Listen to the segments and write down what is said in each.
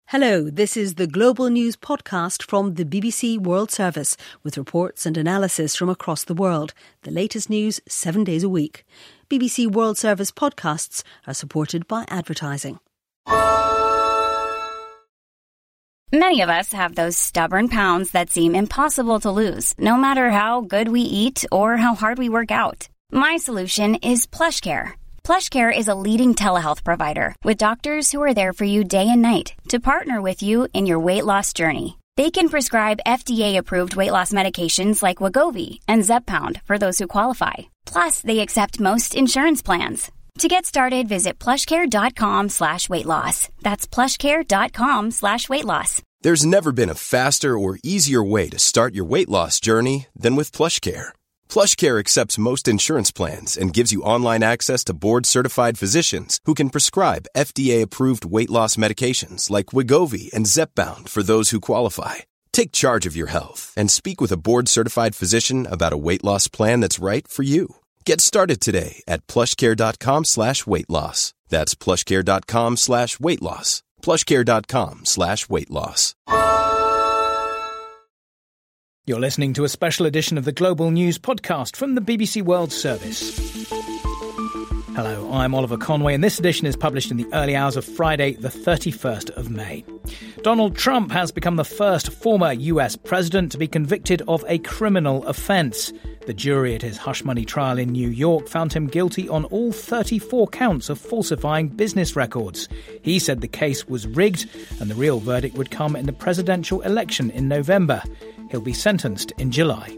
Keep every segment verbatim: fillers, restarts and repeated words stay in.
Hello, this is the Global News podcast from the B B C World Service with reports and analysis from across the world. The latest news seven days a week. B B C World Service podcasts are supported by advertising. Many of us have those stubborn pounds that seem impossible to lose, no matter how good we eat or how hard we work out. My solution is PlushCare. PlushCare is a leading telehealth provider with doctors who are there for you day and night to partner with you in your weight loss journey. They can prescribe F D A-approved weight loss medications like Wegovy and Zepbound for those who qualify. Plus, they accept most insurance plans. To get started, visit plushcare.com slash weight loss. That's plushcare.com slash weight loss. There's never been a faster or easier way to start your weight loss journey than with PlushCare. PlushCare accepts most insurance plans and gives you online access to board-certified physicians who can prescribe F D A-approved weight loss medications like Wegovy and Zepbound for those who qualify. Take charge of your health and speak with a board-certified physician about a weight loss plan that's right for you. Get started today at plushcare.com slash weight loss. That's plushcare.com slash weight loss. plushcare.com slash weight loss. You're listening to a special edition of the Global News podcast from the B B C World Service. Hello, I'm Oliver Conway, and this edition is published in the early hours of Friday, the thirty-first of May. Donald Trump has become the first former U S president to be convicted of a criminal offence. The jury at his hush money trial in New York found him guilty on all thirty-four counts of falsifying business records. He said the case was rigged and the real verdict would come in the presidential election in November. He'll be sentenced in July.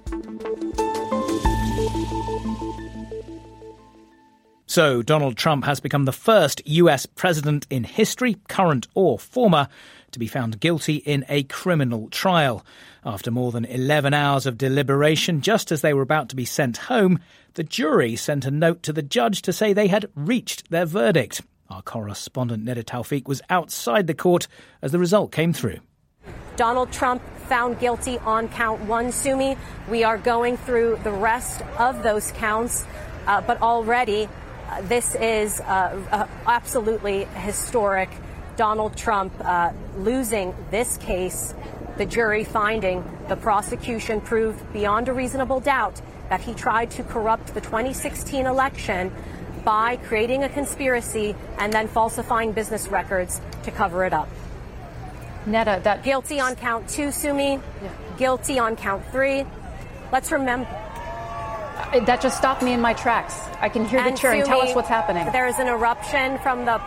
So, Donald Trump has become the first U S president in history, current or former, to be found guilty in a criminal trial. After more than eleven hours of deliberation, just as they were about to be sent home, the jury sent a note to the judge to say they had reached their verdict. Our correspondent Neda Tawfiq was outside the court as the result came through. Donald Trump found guilty on count one, Sumi. We are going through the rest of those counts, uh, but already uh, this is uh, uh, absolutely historic. Donald Trump uh, losing this case, the jury finding the prosecution proved beyond a reasonable doubt that he tried to corrupt the twenty sixteen election by creating a conspiracy and then falsifying business records to cover it up. Neda, that guilty on count two, Sumi. Yeah. Guilty on count three. Let's remember. That just stopped me in my tracks. I can hear and the cheering. Sumi, tell us what's happening. There is an eruption from the...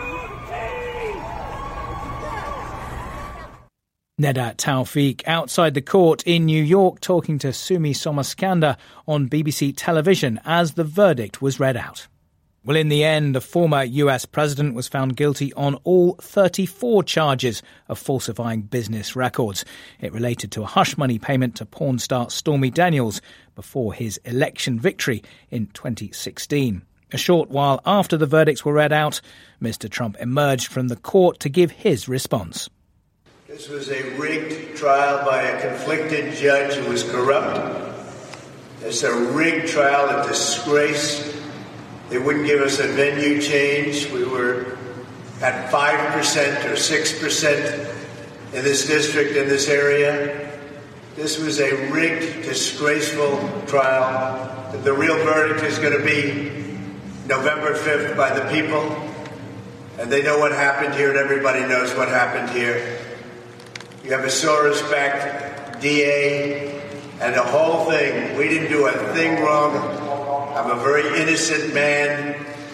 Neda Tawfiq outside the court in New York talking to Sumi Somaskanda on B B C television as the verdict was read out. Well, in the end, the former U S president was found guilty on all thirty-four charges of falsifying business records. It related to a hush money payment to porn star Stormy Daniels before his election victory in twenty sixteen. A short while after the verdicts were read out, Mister Trump emerged from the court to give his response. This was a rigged trial by a conflicted judge who was corrupt. It's a rigged trial, a disgrace. They wouldn't give us a venue change. We were at five percent or six percent in this district, in this area. This was a rigged, disgraceful trial. The real verdict is going to be November fifth by the people. And they know what happened here, and everybody knows what happened here. You have a Soros-backed D A and the whole thing. We didn't do a thing wrong. I'm a very innocent man,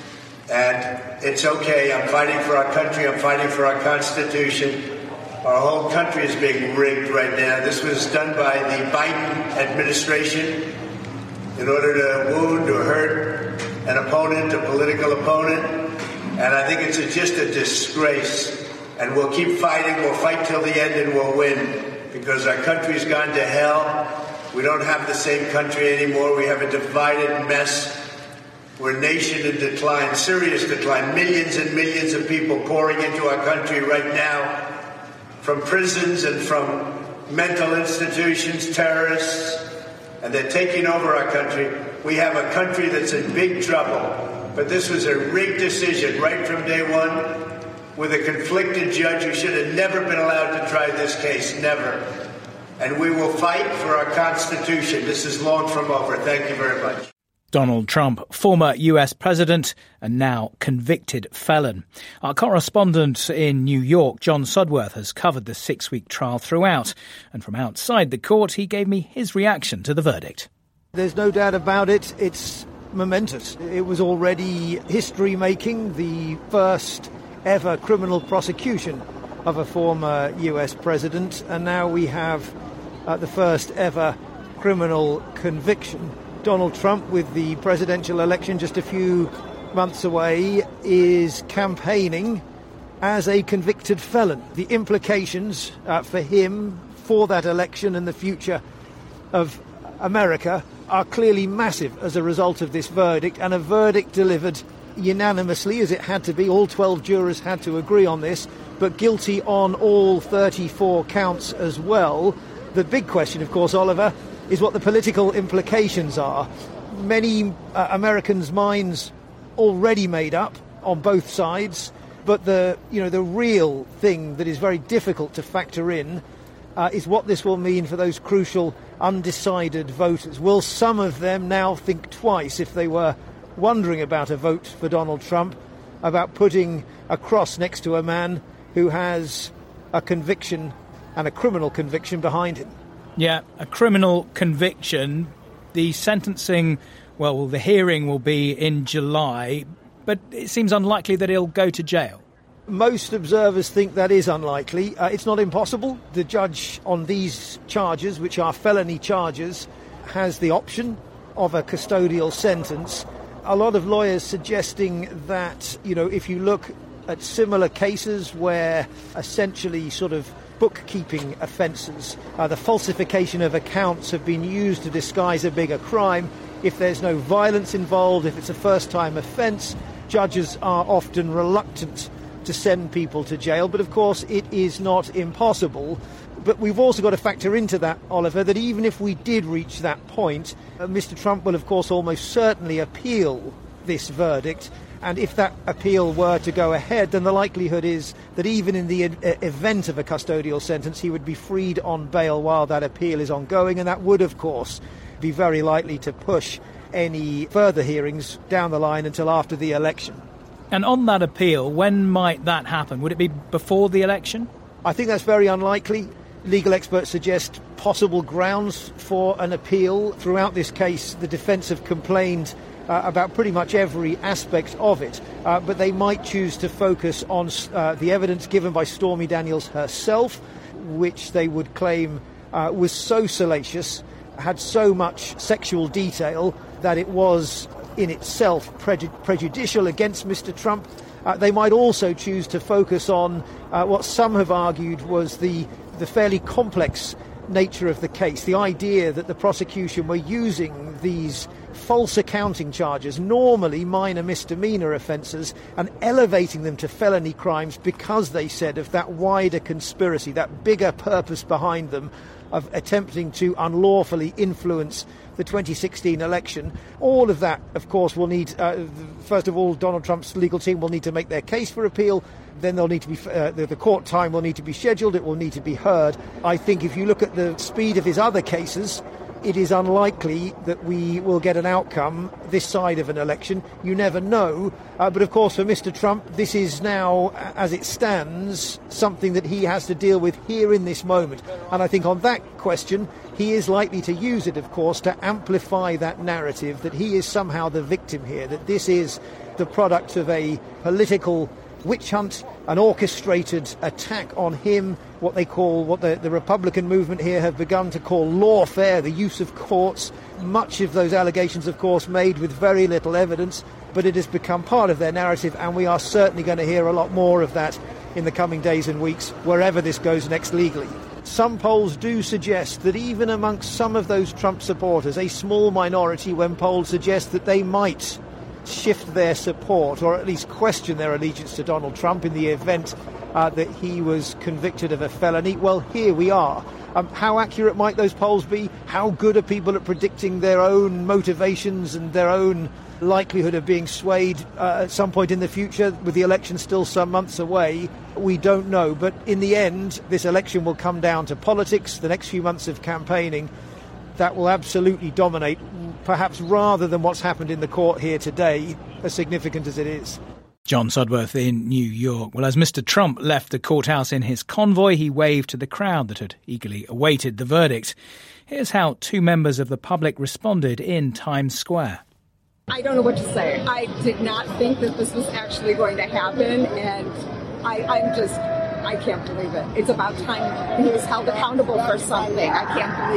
and it's okay. I'm fighting for our country. I'm fighting for our Constitution. Our whole country is being rigged right now. This was done by the Biden administration in order to wound or hurt an opponent, a political opponent. And I think it's a, just a disgrace. And we'll keep fighting. We'll fight till the end, and we'll win, because our country's gone to hell. We don't have the same country anymore. We have a divided mess. We're a nation in decline, serious decline. Millions and millions of people pouring into our country right now from prisons and from mental institutions, terrorists, and they're taking over our country. We have a country that's in big trouble. But this was a rigged decision right from day one. with a conflicted judge who should have never been allowed to try this case, never. And we will fight for our Constitution. This is long from over. Thank you very much. Donald Trump, former U S president and now convicted felon. Our correspondent in New York, John Sudworth, has covered the six-week trial throughout. And from outside the court, he gave me his reaction to the verdict. There's no doubt about it. It's momentous. It was already history-making, the first ever criminal prosecution of a former U S president. And now we have uh, the first ever criminal conviction. Donald Trump, with the presidential election just a few months away, is campaigning as a convicted felon. The implications uh, for him, for that election and the future of America are clearly massive as a result of this verdict, and a verdict delivered unanimously, as it had to be. All twelve jurors had to agree on this, but guilty on all thirty-four counts as well. The big question, of course, Oliver, is what the political implications are. Many uh, Americans' minds already made up on both sides, but the you know the real thing that is very difficult to factor in uh, is what this will mean for those crucial undecided voters. Will some of them now think twice, if they were wondering about a vote for Donald Trump, about putting a cross next to a man who has a conviction and a criminal conviction behind him? Yeah, a criminal conviction. The sentencing, well, the hearing will be in July, but it seems unlikely that he'll go to jail. Most observers think that is unlikely. Uh, it's not impossible. The judge on these charges, which are felony charges, has the option of a custodial sentence. A lot of lawyers suggesting that, you know, if you look at similar cases where essentially sort of bookkeeping offences, uh, the falsification of accounts have been used to disguise a bigger crime. If there's no violence involved, if it's a first-time offence, judges are often reluctant to send people to jail. But of course, it is not impossible. But we've also got to factor into that, Oliver, that even if we did reach that point, uh, Mister Trump will, of course, almost certainly appeal this verdict. And if that appeal were to go ahead, then the likelihood is that even in the e- event of a custodial sentence, he would be freed on bail while that appeal is ongoing. And that would, of course, be very likely to push any further hearings down the line until after the election. And on that appeal, when might that happen? Would it be before the election? I think that's very unlikely. Legal experts suggest possible grounds for an appeal. Throughout this case, the defence have complained Uh, about pretty much every aspect of it, uh, but they might choose to focus on uh, the evidence given by Stormy Daniels herself, which they would claim uh, was so salacious, had so much sexual detail, that it was in itself preju- prejudicial against Mister Trump. Uh, they might also choose to focus on uh, what some have argued was the, the fairly complex nature of the case, the idea that the prosecution were using these false accounting charges, normally minor misdemeanor offences, and elevating them to felony crimes because, they said, of that wider conspiracy, that bigger purpose behind them of attempting to unlawfully influence the twenty sixteen election. All of that, of course, will need, uh, first of all, Donald Trump's legal team will need to make their case for appeal. Then they'll need to be, uh, the, the court time will need to be scheduled. It will need to be heard. I think if you look at the speed of his other cases, it is unlikely that we will get an outcome this side of an election. You never know. Uh, but of course, for Mister Trump, this is now, as it stands, something that he has to deal with here in this moment. And I think on that question, he is likely to use it, of course, to amplify that narrative that he is somehow the victim here, that this is the product of a political witch hunt, an orchestrated attack on him, what they call, what the, the Republican movement here have begun to call lawfare, the use of courts. Much of those allegations, of course, made with very little evidence, but it has become part of their narrative, and we are certainly going to hear a lot more of that in the coming days and weeks, wherever this goes next legally. Some polls do suggest that even amongst some of those Trump supporters, a small minority, when polls suggest that they might shift their support or at least question their allegiance to Donald Trump in the event uh, that he was convicted of a felony. Well, here we are. Um, how accurate might those polls be? How good are people at predicting their own motivations and their own likelihood of being swayed uh, at some point in the future, with the election still some months away? We don't know. But in the end, this election will come down to politics, the next few months of campaigning. That will absolutely dominate, perhaps rather than what's happened in the court here today, as significant as it is. John Sudworth in New York. Well, as Mister Trump left the courthouse in his convoy, he waved to the crowd that had eagerly awaited the verdict. Here's how two members of the public responded in Times Square. I don't know what to say. I did not think that this was actually going to happen, and I, I'm just, I can't believe it. It's about time he was held accountable for something. I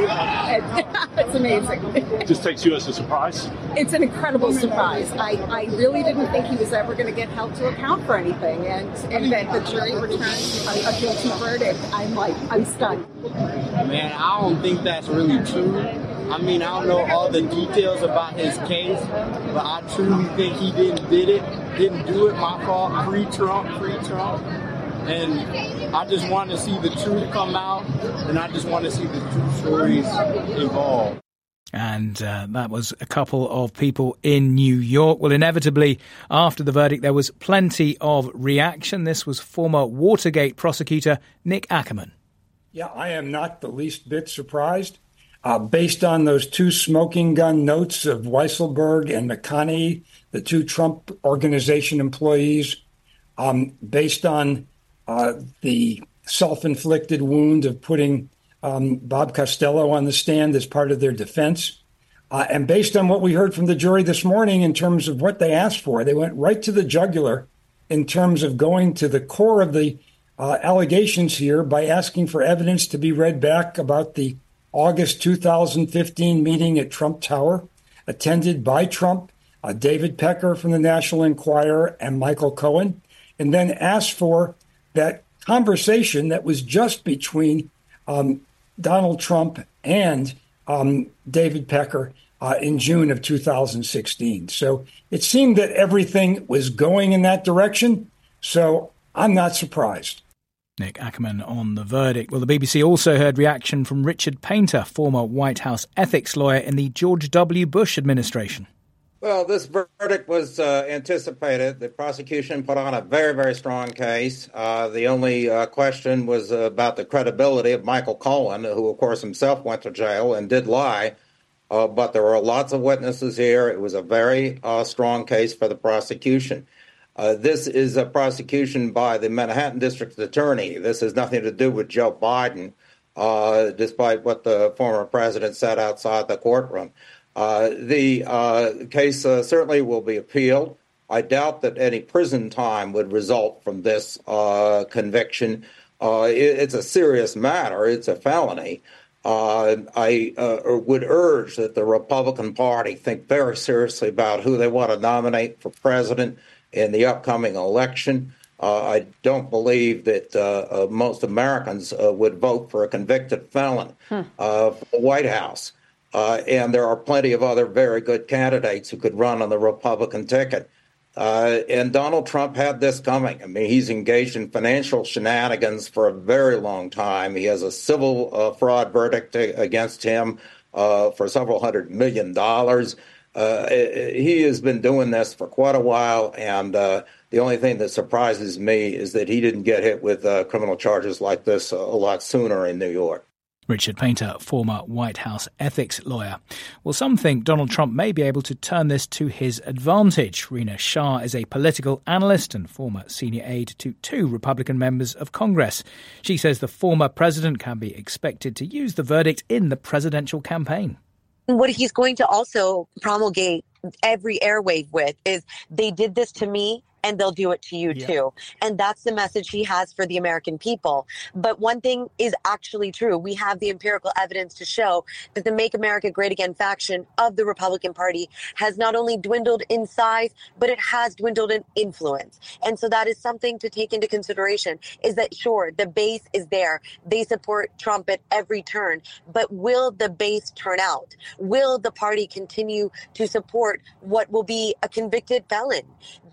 can't believe it. It's amazing. It just takes you as a surprise? It's an incredible surprise. I, I really didn't think he was ever going to get held to account for anything, and, and that the jury returned a, a guilty verdict. I'm like, I'm stunned. Man, I don't think that's really true. I mean, I don't know all the details about his case, but I truly think he didn't did it, didn't do it, my fault, pre-Trump, pre-Trump. And I just want to see the truth come out, and I just want to see the true stories involved. And uh, that was a couple of people in New York. Well, inevitably, after the verdict, there was plenty of reaction. This was former Watergate prosecutor Nick Ackerman. Yeah, I am not the least bit surprised. Uh, based on those two smoking gun notes of Weisselberg and McConney, the two Trump Organization employees, um, based on uh, the self-inflicted wound of putting um, Bob Costello on the stand as part of their defense, uh, and based on what we heard from the jury this morning in terms of what they asked for, they went right to the jugular in terms of going to the core of the uh, allegations here by asking for evidence to be read back about the August two thousand fifteen meeting at Trump Tower, attended by Trump, uh, David Pecker from the National Enquirer, and Michael Cohen, and then asked for that conversation that was just between um, Donald Trump and um, David Pecker uh, in June of two thousand sixteen. So it seemed that everything was going in that direction, so I'm not surprised. Nick Ackerman on the verdict. Well, the B B C also heard reaction from Richard Painter, former White House ethics lawyer in the George W. Bush administration. Well, this verdict was uh, anticipated. The prosecution put on a very, very strong case. Uh, the only uh, question was uh, about the credibility of Michael Cohen, who, of course, himself went to jail and did lie. Uh, but there were lots of witnesses here. It was a very uh, strong case for the prosecution. Uh, this is a prosecution by the Manhattan District Attorney. This has nothing to do with Joe Biden, uh, despite what the former president said outside the courtroom. Uh, the uh, case uh, certainly will be appealed. I doubt that any prison time would result from this uh, conviction. Uh, it, it's a serious matter. It's a felony. Uh, I uh, would urge that the Republican Party think very seriously about who they want to nominate for president in the upcoming election. Uh, I don't believe that uh, uh, most Americans uh, would vote for a convicted felon hmm. uh, for the White House. Uh, and there are plenty of other very good candidates who could run on the Republican ticket. Uh, and Donald Trump had this coming. I mean, he's engaged in financial shenanigans for a very long time. He has a civil uh, fraud verdict against him uh, for several hundred million dollars. Uh, he has been doing this for quite a while, and uh, the only thing that surprises me is that he didn't get hit with uh, criminal charges like this a, a lot sooner in New York. Richard Painter, former White House ethics lawyer. Well, some think Donald Trump may be able to turn this to his advantage. Rina Shah is a political analyst and former senior aide to two Republican members of Congress. She says the former president can be expected to use the verdict in the presidential campaign. What he's going to also promulgate every airwave with is, they did this to me, and they'll do it to you yeah. too. And that's the message he has for the American people. But one thing is actually true. We have the empirical evidence to show that the Make America Great Again faction of the Republican Party has not only dwindled in size, but it has dwindled in influence. And so that is something to take into consideration, is that, sure, the base is there. They support Trump at every turn. But will the base turn out? Will the party continue to support what will be a convicted felon?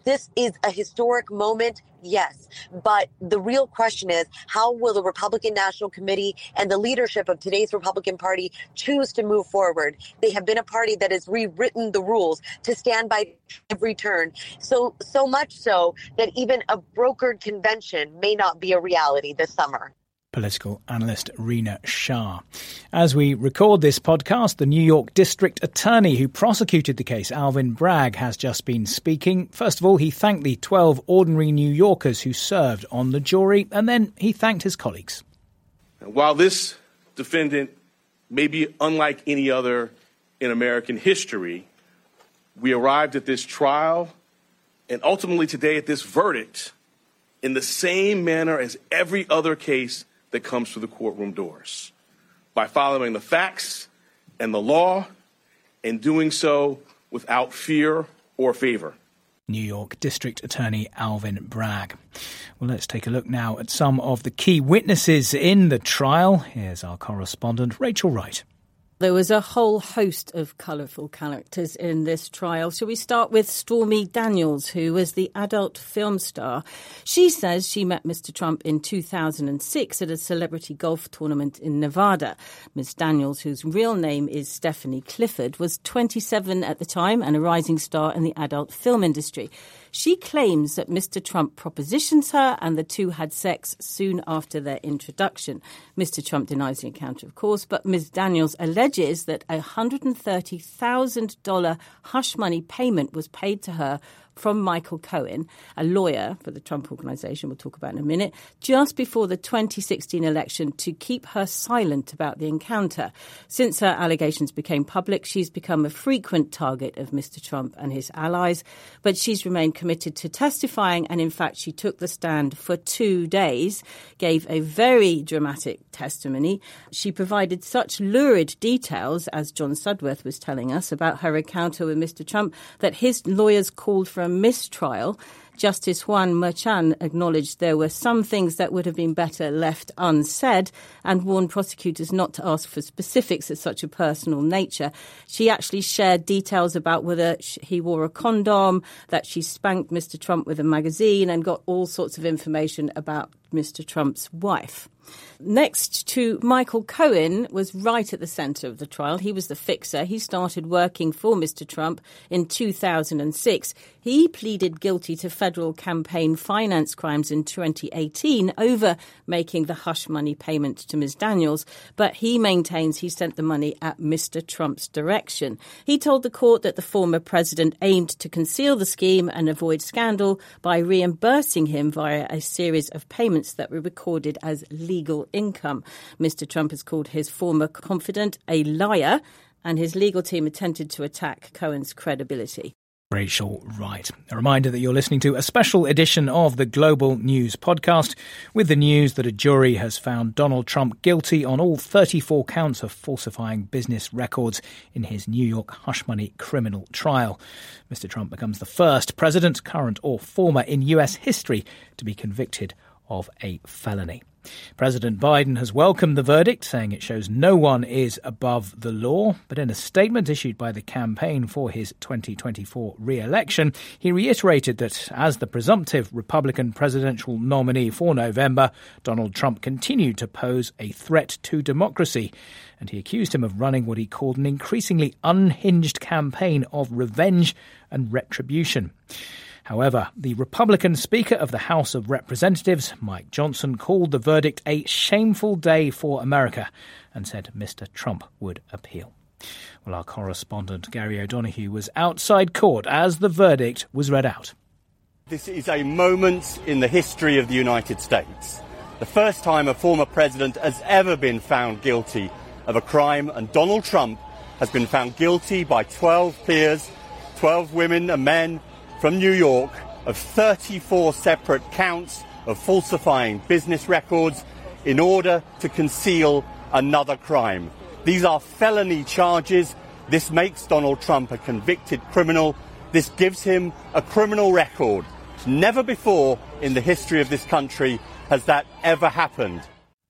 this is a historic moment. Yes, but the real question is, how will the Republican National Committee and the leadership of today's Republican Party choose to move forward? They have been a party that has rewritten the rules to stand by every turn. So, so much so that even a brokered convention may not be a reality this summer. Political analyst Rina Shah. As we record this podcast, the New York District Attorney who prosecuted the case, Alvin Bragg, has just been speaking. First of all, he thanked the twelve ordinary New Yorkers who served on the jury, and then he thanked his colleagues. While this defendant may be unlike any other in American history, we arrived at this trial and ultimately today at this verdict in the same manner as every other case that comes through the courtroom doors, by following the facts and the law and doing so without fear or favor. New York District Attorney Alvin Bragg. Well, let's take a look now at some of the key witnesses in the trial. Here's our correspondent, Rachel Wright. There was a whole host of colourful characters in this trial. Shall we start with Stormy Daniels, who was the adult film star? She says she met Mister Trump in two thousand six at a celebrity golf tournament in Nevada. Miz Daniels, whose real name is Stephanie Clifford, was twenty-seven at the time and a rising star in the adult film industry. She claims that Mister Trump propositions her and the two had sex soon after their introduction. Mister Trump denies the encounter, of course, but Miz Daniels alleges that a one hundred thirty thousand dollars hush money payment was paid to her from Michael Cohen, a lawyer for the Trump Organization, we'll talk about in a minute, just before the twenty sixteen election to keep her silent about the encounter. Since her allegations became public, she's become a frequent target of Mister Trump and his allies, but she's remained committed to testifying, and in fact she took the stand for two days, gave a very dramatic testimony. She provided such lurid details, as John Sudworth was telling us, about her encounter with Mister Trump, that his lawyers called for a mistrial. Justice Juan Merchan acknowledged there were some things that would have been better left unsaid and warned prosecutors not to ask for specifics of such a personal nature. She actually shared details about whether he wore a condom, that she spanked Mister Trump with a magazine, and got all sorts of information about Mister Trump's wife. Next to Michael Cohen was right at the centre of the trial. He was the fixer. He started working for Mister Trump in two thousand six. He pleaded guilty to federal campaign finance crimes in twenty eighteen over making the hush money payment to Miz Daniels, but he maintains he sent the money at Mister Trump's direction. He told the court that the former president aimed to conceal the scheme and avoid scandal by reimbursing him via a series of payments that were recorded as legal income. Mister Trump has called his former confidant a liar, and his legal team attempted to attack Cohen's credibility. Rachel Wright. A reminder that you're listening to a special edition of the Global News podcast with the news that a jury has found Donald Trump guilty on all thirty-four counts of falsifying business records in his New York hush money criminal trial. Mister Trump becomes the first president, current or former, in U S history to be convicted of a felony. President Biden has welcomed the verdict, saying it shows no one is above the law. But in a statement issued by the campaign for his twenty twenty-four re-election, he reiterated that as the presumptive Republican presidential nominee for November, Donald Trump continued to pose a threat to democracy. And he accused him of running what he called an increasingly unhinged campaign of revenge and retribution. However, the Republican Speaker of the House of Representatives, Mike Johnson, called the verdict a shameful day for America and said Mister Trump would appeal. Well, our correspondent Gary O'Donoghue was outside court as the verdict was read out. This is a moment in the history of the United States. The first time a former president has ever been found guilty of a crime, and Donald Trump has been found guilty by twelve peers, twelve women and men from New York, of thirty-four separate counts of falsifying business records in order to conceal another crime. These are felony charges. This makes Donald Trump a convicted criminal. This gives him a criminal record. Never before in the history of this country has that ever happened.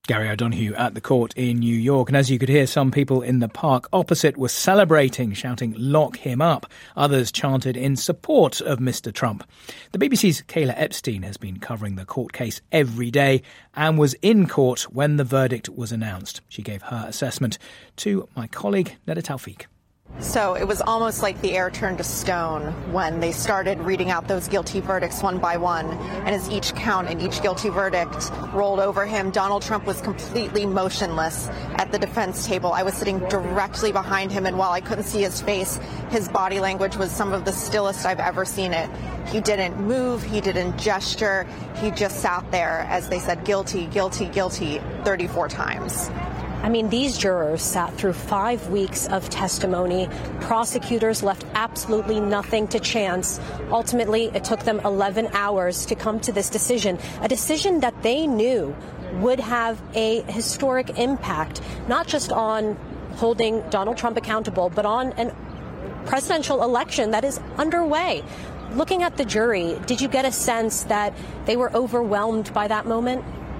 Gary O'Donoghue at the court in New York. And as you could hear, some people in the park opposite were celebrating, shouting, "Lock him up." Others chanted in support of Mister Trump. The B B C's Kayla Epstein has been covering the court case every day and was in court when the verdict was announced. She gave her assessment to my colleague, Neda Tawfiq. So it was almost like the air turned to stone when they started reading out those guilty verdicts one by one. And as each count and each guilty verdict rolled over him, Donald Trump was completely motionless at the defense table. I was sitting directly behind him, and while I couldn't see his face, his body language was some of the stillest I've ever seen it. He didn't move. He didn't gesture. He just sat there as they said, guilty, guilty, guilty, thirty-four times. I mean, these jurors sat through five weeks of testimony. Prosecutors left absolutely nothing to chance. Ultimately, it took them eleven hours to come to this decision, a decision that they knew would have a historic impact, not just on holding Donald Trump accountable, but on a presidential election that is underway. Looking at the jury, did you get a sense that they were overwhelmed by that moment?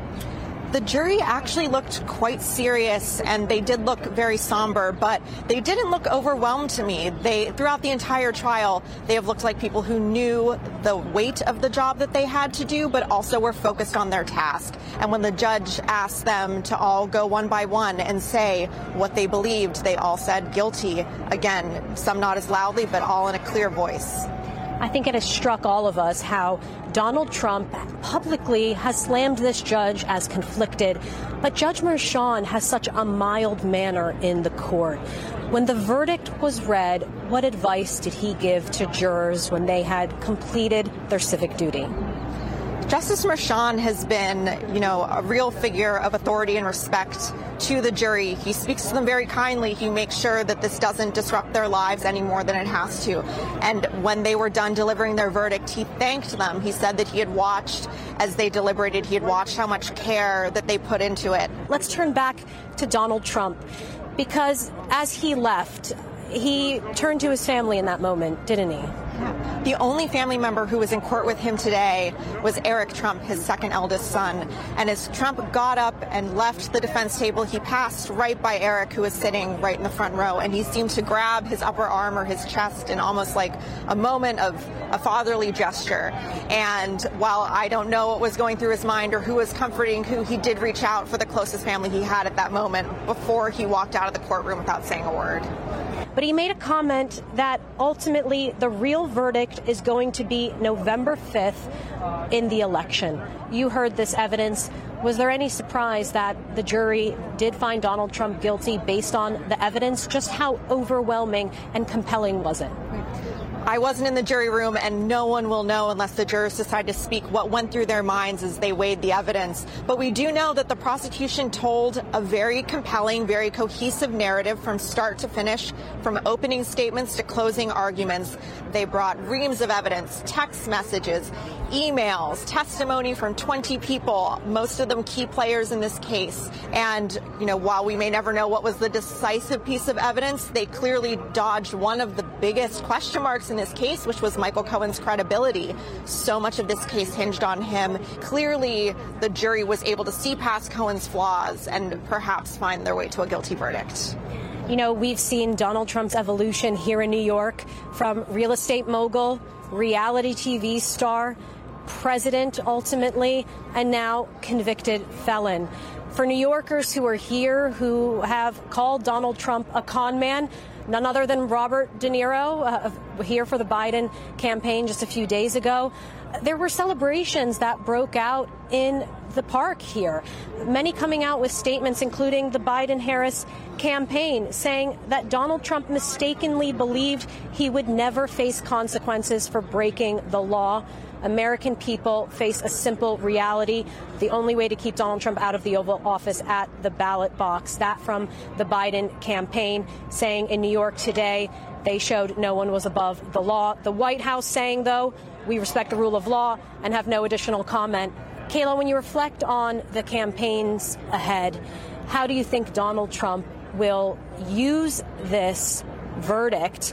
The jury actually looked quite serious, and they did look very somber, but they didn't look overwhelmed to me. They, throughout the entire trial, they have looked like people who knew the weight of the job that they had to do, but also were focused on their task. And when the judge asked them to all go one by one and say what they believed, they all said guilty. Again, some not as loudly, but all in a clear voice. I think it has struck all of us how Donald Trump publicly has slammed this judge as conflicted, but Judge Merchan has such a mild manner in the court. When the verdict was read, what advice did he give to jurors when they had completed their civic duty? Justice Merchan has been, you know, a real figure of authority and respect to the jury. He speaks to them very kindly. He makes sure that this doesn't disrupt their lives any more than it has to. And when they were done delivering their verdict, he thanked them. He said that he had watched as they deliberated. He had watched how much care that they put into it. Let's turn back to Donald Trump, because as he left, he turned to his family in that moment, didn't he? Yeah. The only family member who was in court with him today was Eric Trump, his second eldest son. And as Trump got up and left the defense table, he passed right by Eric, who was sitting right in the front row. And he seemed to grab his upper arm or his chest in almost like a moment of a fatherly gesture. And while I don't know what was going through his mind or who was comforting who, he did reach out for the closest family he had at that moment before he walked out of the courtroom without saying a word. But he made a comment that ultimately the real verdict is going to be November fifth in the election. You heard this evidence. Was there any surprise that the jury did find Donald Trump guilty based on the evidence? Just how overwhelming and compelling was it? I wasn't in the jury room, and no one will know unless the jurors decide to speak what went through their minds as they weighed the evidence. But we do know that the prosecution told a very compelling, very cohesive narrative from start to finish, from opening statements to closing arguments. They brought reams of evidence, text messages, emails, testimony from twenty people, most of them key players in this case. And, you know, while we may never know what was the decisive piece of evidence, they clearly dodged one of the biggest question marks in this case, which was Michael Cohen's credibility. So much of this case hinged on him. Clearly, the jury was able to see past Cohen's flaws and perhaps find their way to a guilty verdict. You know, we've seen Donald Trump's evolution here in New York, from real estate mogul, reality T V star, president ultimately, and now convicted felon. For New Yorkers who are here who have called Donald Trump a con man, none other than Robert De Niro, uh, here for the Biden campaign just a few days ago, there were celebrations that broke out in the park here. Many coming out with statements, including the Biden-Harris campaign, saying that Donald Trump mistakenly believed he would never face consequences for breaking the law. American people face a simple reality. The only way to keep Donald Trump out of the Oval Office at the ballot box. That from the Biden campaign, saying in New York today they showed no one was above the law. The White House saying, though, we respect the rule of law and have no additional comment. Kayla, when you reflect on the campaigns ahead, how do you think Donald Trump will use this verdict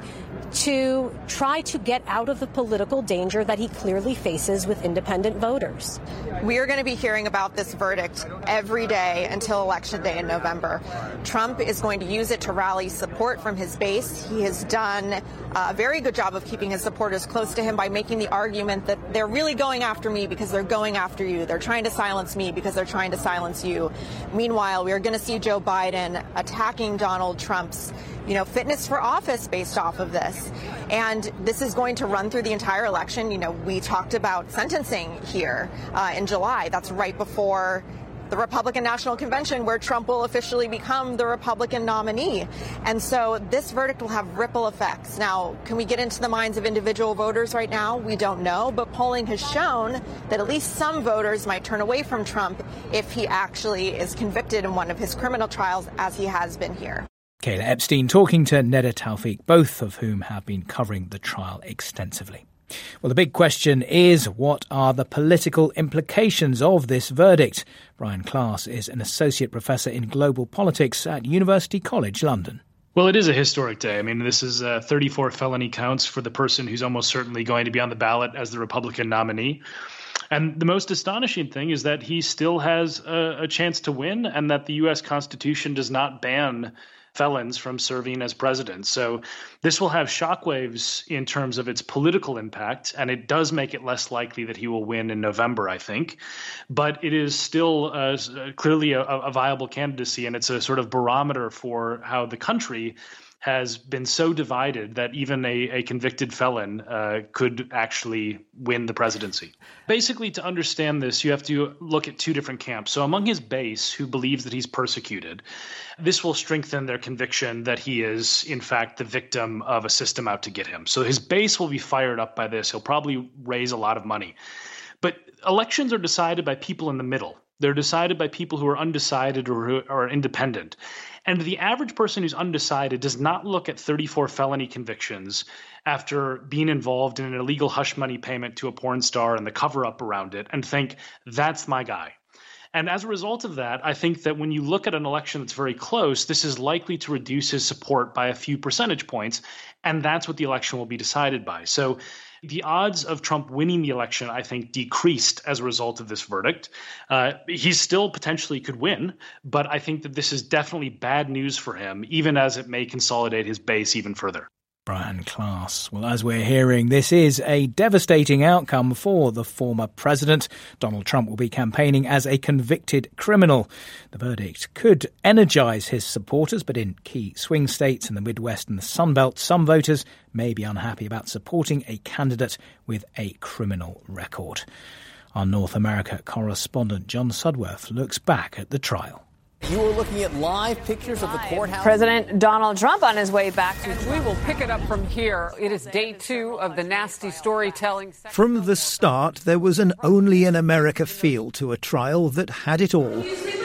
to try to get out of the political danger that he clearly faces with independent voters. We are going to be hearing about this verdict every day until Election Day in November. Trump is going to use it to rally support from his base. He has done a very good job of keeping his supporters close to him by making the argument that they're really going after me because they're going after you. They're trying to silence me because they're trying to silence you. Meanwhile, we are going to see Joe Biden attacking Donald Trump's you know, fitness for office based off of this. And this is going to run through the entire election. You know, we talked about sentencing here uh, in July. That's right before the Republican National Convention, where Trump will officially become the Republican nominee. And so this verdict will have ripple effects. Now, can we get into the minds of individual voters right now? We don't know, but polling has shown that at least some voters might turn away from Trump if he actually is convicted in one of his criminal trials, as he has been here. Kayla Epstein talking to Neda Tawfiq, both of whom have been covering the trial extensively. Well, the big question is, what are the political implications of this verdict? Brian Klaas is an associate professor in global politics at University College London. Well, it is a historic day. I mean, this is uh, thirty-four felony counts for the person who's almost certainly going to be on the ballot as the Republican nominee. And the most astonishing thing is that he still has a, a chance to win, and that the U S Constitution does not ban felons from serving as president. So this will have shockwaves in terms of its political impact, and it does make it less likely that he will win in November, I think. But it is still uh, clearly a, a viable candidacy, and it's a sort of barometer for how the country has been so divided that even a, a convicted felon uh, could actually win the presidency. Basically, to understand this, you have to look at two different camps. So among his base, who believes that he's persecuted, this will strengthen their conviction that he is, in fact, the victim of a system out to get him. So his base will be fired up by this. He'll probably raise a lot of money. But elections are decided by people in the middle. They're decided by people who are undecided or who are independent. And the average person who's undecided does not look at thirty-four felony convictions after being involved in an illegal hush money payment to a porn star and the cover-up around it and think, that's my guy. And as a result of that, I think that when you look at an election that's very close, this is likely to reduce his support by a few percentage points, and that's what the election will be decided by. So the odds of Trump winning the election, I think, decreased as a result of this verdict. Uh, he still potentially could win, but I think that this is definitely bad news for him, even as it may consolidate his base even further. Brian Klaas. Well, as we're hearing, this is a devastating outcome for the former president. Donald Trump will be campaigning as a convicted criminal. The verdict could energise his supporters, but in key swing states in the Midwest and the Sun Belt, some voters may be unhappy about supporting a candidate with a criminal record. Our North America correspondent John Sudworth looks back at the trial. You are looking at live pictures of the courthouse. President Donald Trump on his way back to... We will pick it up from here. It is day two of the nasty storytelling. From the start, there was an only in America feel to a trial that had it all.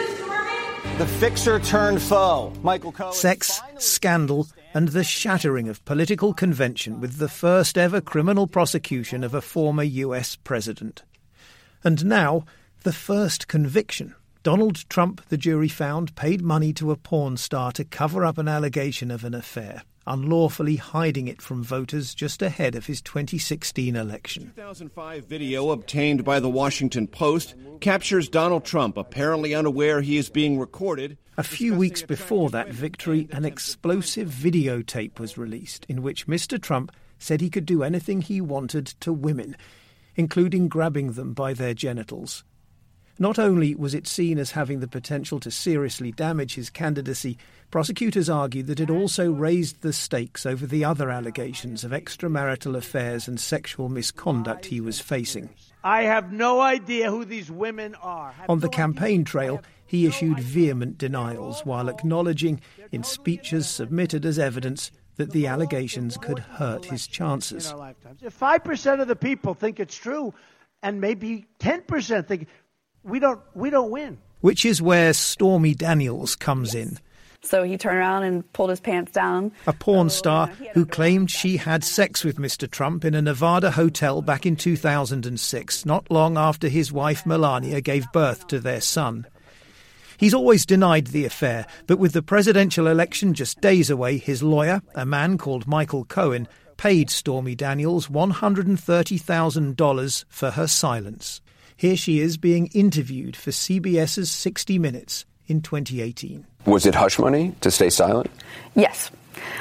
The fixer turned foe, Michael Cohen. Sex, scandal, and the shattering of political convention with the first ever criminal prosecution of a former U S president. And now, the first conviction. Donald Trump, the jury found, paid money to a porn star to cover up an allegation of an affair, unlawfully hiding it from voters just ahead of his twenty sixteen election. two thousand five video obtained by the Washington Post captures Donald Trump apparently unaware he is being recorded. A few weeks before that victory, an explosive videotape was released in which Mister Trump said he could do anything he wanted to women, including grabbing them by their genitals. Not only was it seen as having the potential to seriously damage his candidacy, prosecutors argued that it also raised the stakes over the other allegations of extramarital affairs and sexual misconduct he was facing. I have no idea who these women are. On the campaign trail, he issued vehement denials while acknowledging, in speeches submitted as evidence, that the allegations could hurt his chances. If five percent of the people think it's true, and maybe ten percent think... We don't we don't win. Which is where Stormy Daniels comes yes. in. So he turned around and pulled his pants down. A porn star who claimed she had sex with Mister Trump in a Nevada hotel back in two thousand six, not long after his wife Melania gave birth to their son. He's always denied the affair, but with the presidential election just days away, his lawyer, a man called Michael Cohen, paid Stormy Daniels one hundred thirty thousand dollars for her silence. Here she is being interviewed for CBS's sixty minutes in twenty eighteen. Was it hush money to stay silent? Yes.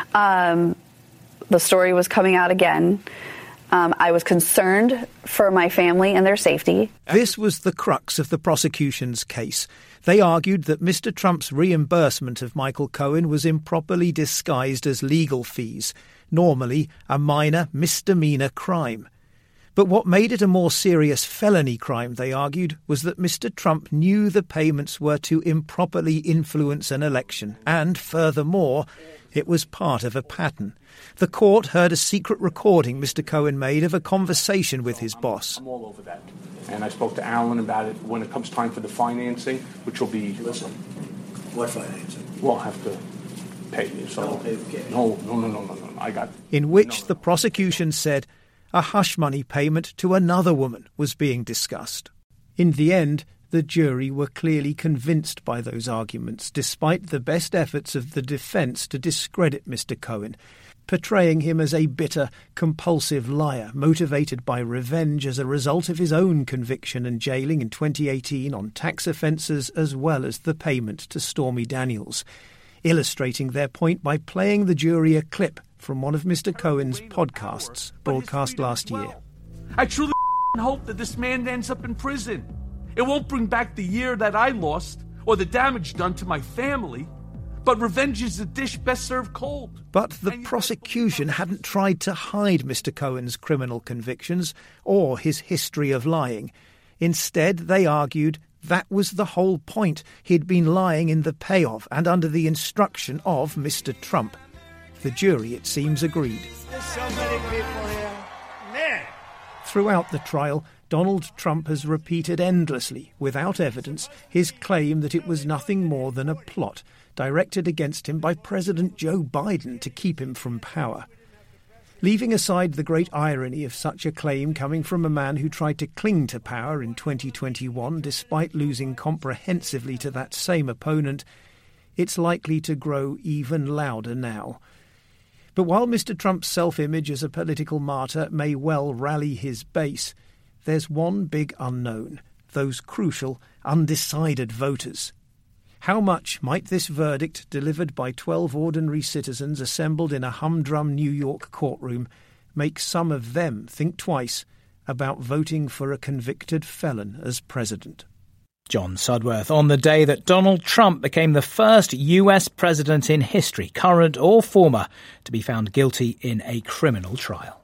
Um, the story was coming out again. Um, I was concerned for my family and their safety. This was the crux of the prosecution's case. They argued that Mister Trump's reimbursement of Michael Cohen was improperly disguised as legal fees, normally a minor misdemeanor crime. But what made it a more serious felony crime, they argued, was that Mister Trump knew the payments were to improperly influence an election, and, furthermore, it was part of a pattern. The court heard a secret recording Mister Cohen made of a conversation with his boss. I'm all over that. And I spoke to Alan about it when it comes time for the financing, which will be... Listen, what financing? We'll have to pay you. So. Don't pay the cash. No, no, no, no, no, no. I got... In which the prosecution said a hush money payment to another woman was being discussed. In the end, the jury were clearly convinced by those arguments, despite the best efforts of the defence to discredit Mister Cohen, portraying him as a bitter, compulsive liar, motivated by revenge as a result of his own conviction and jailing in twenty eighteen on tax offences as well as the payment to Stormy Daniels, illustrating their point by playing the jury a clip from one of Mister Cohen's podcasts broadcast last year. I truly hope that this man ends up in prison. It won't bring back the year that I lost or the damage done to my family, but revenge is a dish best served cold. But the prosecution hadn't tried to hide Mister Cohen's criminal convictions or his history of lying. Instead, they argued that was the whole point. He'd been lying in the pay of and under the instruction of Mister Trump. The jury, it seems, agreed. There's so many people here. Man! Throughout the trial, Donald Trump has repeated endlessly, without evidence, his claim that it was nothing more than a plot directed against him by President Joe Biden to keep him from power. Leaving aside the great irony of such a claim coming from a man who tried to cling to power in twenty twenty-one despite losing comprehensively to that same opponent, it's likely to grow even louder now. But while Mister Trump's self-image as a political martyr may well rally his base, there's one big unknown, those crucial, undecided voters. How much might this verdict, delivered by twelve ordinary citizens assembled in a humdrum New York courtroom, make some of them think twice about voting for a convicted felon as president? John Sudworth on the day that Donald Trump became the first U S president in history, current or former, to be found guilty in a criminal trial.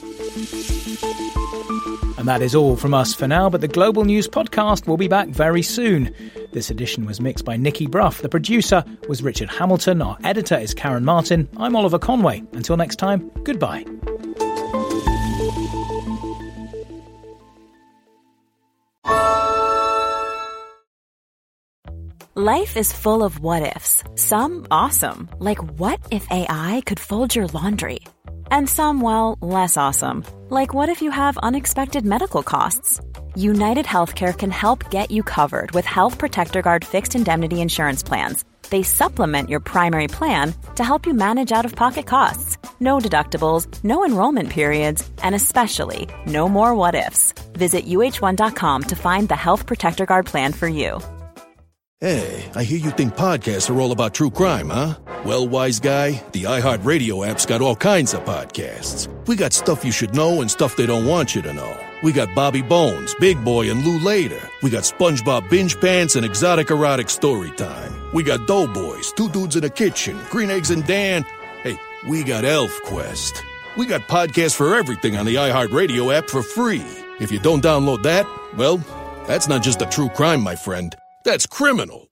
And that is all from us for now, but the Global News Podcast will be back very soon. This edition was mixed by Nikki Bruff. The producer was Richard Hamilton. Our editor is Karen Martin. I'm Oliver Conway. Until next time, goodbye. Life is full of what-ifs. Some awesome, like what if A I could fold your laundry? And some, well, less awesome, like what if you have unexpected medical costs? United Healthcare can help get you covered with Health Protector Guard fixed indemnity insurance plans. They supplement your primary plan to help you manage out-of-pocket costs. No deductibles, no enrollment periods, and especially no more what-ifs. Visit U H one dot com to find the Health Protector Guard plan for you. Hey, I hear you think podcasts are all about true crime, huh? Well, wise guy, the iHeartRadio app's got all kinds of podcasts. We got stuff you should know and stuff they don't want you to know. We got Bobby Bones, Big Boy, and Lou Later. We got SpongeBob Binge Pants and Exotic Erotic Story Time. We got Doughboys, Two Dudes in a Kitchen, Green Eggs and Dan. Hey, we got Elf Quest. We got podcasts for everything on the iHeartRadio app for free. If you don't download that, well, that's not just a true crime, my friend. That's criminal.